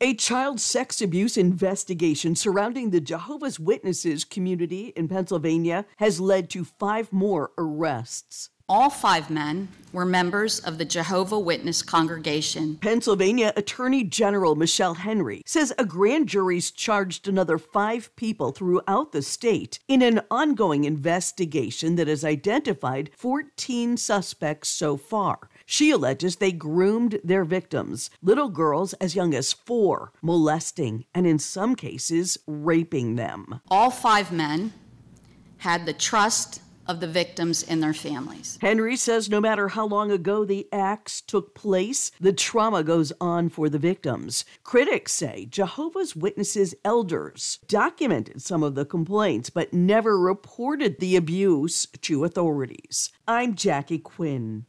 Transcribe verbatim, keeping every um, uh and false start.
A child sex abuse investigation surrounding the Jehovah's Witnesses community in Pennsylvania has led to five more arrests. All five men were members of the Jehovah Witness congregation. Pennsylvania Attorney General Michelle Henry says a grand jury's charged another five people throughout the state in an ongoing investigation that has identified fourteen suspects so far. She alleges they groomed their victims, little girls as young as four, molesting and in some cases raping them. All five men had the trust of the victims and their families. Henry says no matter how long ago the acts took place, the trauma goes on for the victims. Critics say Jehovah's Witnesses elders documented some of the complaints but never reported the abuse to authorities. I'm Jackie Quinn.